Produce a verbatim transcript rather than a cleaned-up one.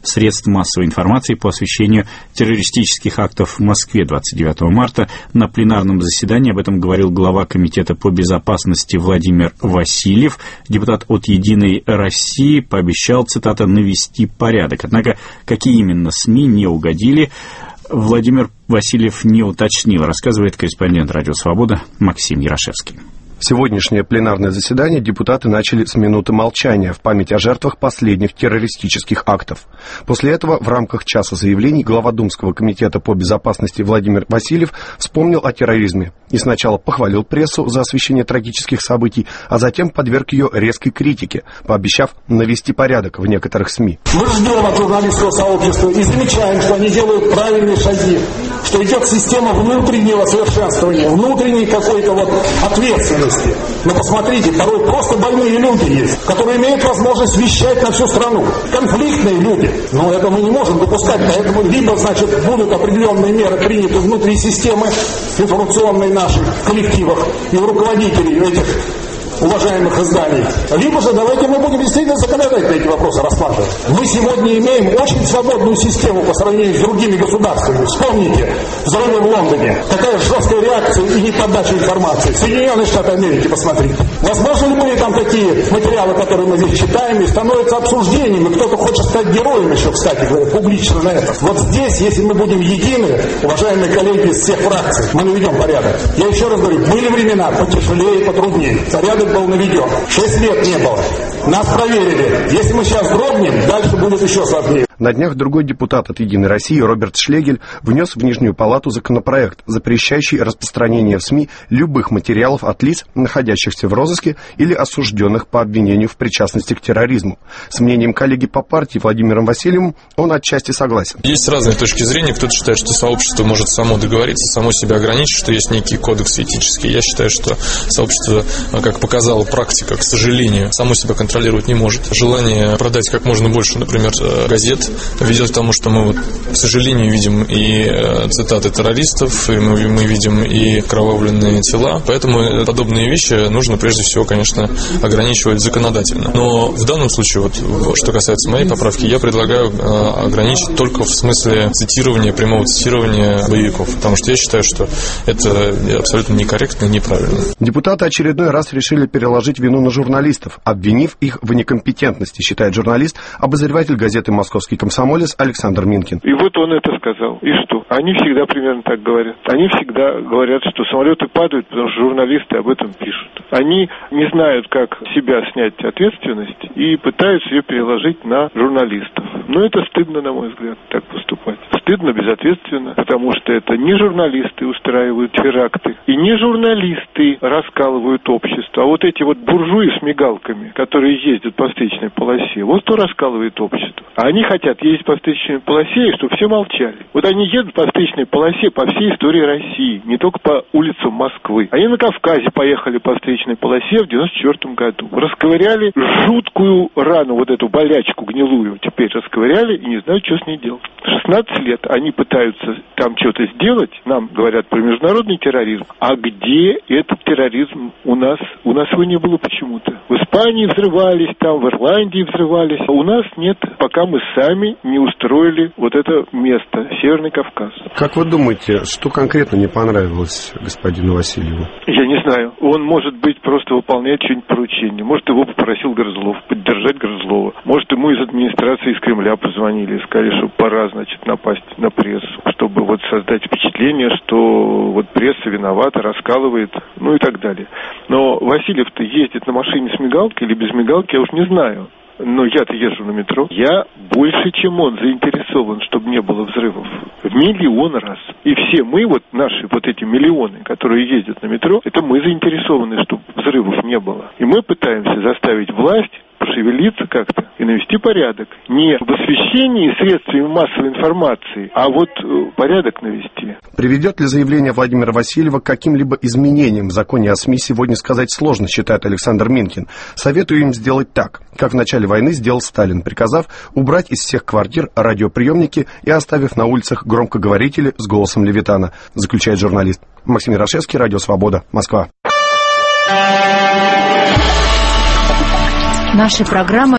средств массовой информации по освещению террористических актов в Москве двадцать девятого марта. На пленарном заседании об этом говорил глава Комитета по безопасности Владимир Васильев. Депутат от «Единой России» пообещал, цитата, «навести порядок». Однако, какие именно СМИ не угодили, Владимир Васильев не уточнил, рассказывает корреспондент «Радио Свобода» Максим Ярошевский. Сегодняшнее пленарное заседание депутаты начали с минуты молчания в память о жертвах последних террористических актов. После этого в рамках часа заявлений глава Думского комитета по безопасности Владимир Васильев вспомнил о терроризме и сначала похвалил прессу за освещение трагических событий, а затем подверг ее резкой критике, пообещав навести порядок в некоторых СМИ. Мы ждем от журналистского сообщества и замечаем, что они делают правильные шаги, что идет система внутреннего совершенствования, внутренней какой-то вот ответственности. Но посмотрите, порой просто больные люди есть, которые имеют возможность вещать на всю страну. Конфликтные люди. Но это мы не можем допускать. Поэтому либо, значит, будут определенные меры приняты внутри системы информационной нашей, в коллективах и у руководителей этих уважаемых изданий. Либо же давайте мы будем действительно законодательно эти вопросы рассматривать. Мы сегодня имеем очень свободную систему по сравнению с другими государствами. Вспомните, взрывы в Лондоне. Какая жесткая реакция и неподача информации. Соединенные Штаты Америки, посмотрите. Возможно ли были там такие материалы, которые мы здесь читаем, и становятся обсуждениями. Кто-то хочет стать героем еще, кстати говоря, публично на это. Вот здесь, если мы будем едины, уважаемые коллеги из всех фракций, мы наведем порядок. Я еще раз говорю, были времена потяжелее и потруднее. Порядок был наведен. Шесть лет не было. Нас проверили. Если мы сейчас дрогнем, дальше будет еще сложнее. На днях другой депутат от «Единой России» Роберт Шлегель внес в Нижнюю палату законопроект, запрещающий распространение в СМИ любых материалов от лиц, находящихся в розыске или осужденных по обвинению в причастности к терроризму. С мнением коллеги по партии Владимиром Васильевым он отчасти согласен. Есть разные точки зрения. Кто-то считает, что сообщество может само договориться, само себя ограничить, что есть некий кодекс этический. Я считаю, что сообщество, как показала практика, к сожалению, само себя контролировать не может. Желание продать как можно больше, например, газет ведет к тому, что мы, вот, к сожалению, видим и цитаты террористов, и мы, мы видим и кровавленные тела. Поэтому подобные вещи нужно прежде всего, конечно, ограничивать законодательно. Но в данном случае, вот, что касается моей поправки, я предлагаю ограничить только в смысле цитирования, прямого цитирования боевиков. Потому что я считаю, что это абсолютно некорректно и неправильно. Депутаты очередной раз решили переложить вину на журналистов, обвинив их в некомпетентности, считает журналист, обозреватель газеты «Московский комсомолец» Александр Минкин. И вот он это сказал. И что? Они всегда примерно так говорят. Они всегда говорят, что самолеты падают, потому что журналисты об этом пишут. Они не знают, как себя снять ответственность и пытаются ее переложить на журналистов. Но это стыдно, на мой взгляд, так поступать. Стыдно, безответственно, потому что это не журналисты устраивают теракты, и не журналисты раскалывают общество, а вот эти вот буржуи с мигалками, которые ездят по встречной полосе, вот кто раскалывает общество. А они хотят ездить по встречной полосе, чтобы все молчали. Вот они едут по встречной полосе по всей истории России, не только по улицам Москвы. Они на Кавказе поехали по встречной полосе в девяносто четвёртом году. Расковыряли жуткую рану, вот эту болячку гнилую, теперь расковыряли и не знают, что с ней делать. шестнадцать лет они пытаются там что-то сделать, нам говорят про международный терроризм. А где этот терроризм у нас? У нас его не было почему-то. В Испании взрывались, там в Ирландии взрывались. А у нас нет, пока мы сами не устроили вот это место, Северный Кавказ. Как вы думаете, что конкретно не понравилось господину Васильеву? Я не знаю. Он, может быть, просто выполняет что-нибудь поручение. Может, его попросил Грызлов, поддержать Грызлова. Может, ему из администрации, из Кремля позвонили и сказали, что пора, значит, напасть на прессу, чтобы вот создать впечатление, что вот пресса виновата, раскалывает, ну и так далее. Но Васильев-то ездит на машине с мигалкой или без мигалки, я уж не знаю. Но я-то езжу на метро. Я больше, чем он, заинтересован, чтобы не было взрывов. В миллион раз. И все мы, вот наши вот эти миллионы, которые ездят на метро, это мы заинтересованы, чтобы взрывов не было. И мы пытаемся заставить власть пошевелиться как-то и навести порядок. Не в освещении средствами массовой информации, а вот порядок навести. Приведет ли заявление Владимира Васильева к каким-либо изменениям в законе о СМИ, сегодня сказать сложно, считает Александр Минкин. Советую им сделать так, как в начале войны сделал Сталин, приказав убрать из всех квартир радиоприемники и оставив на улицах громкоговорители с голосом Левитана, заключает журналист. Максим Ярошевский, Радио Свобода, Москва. Наши программы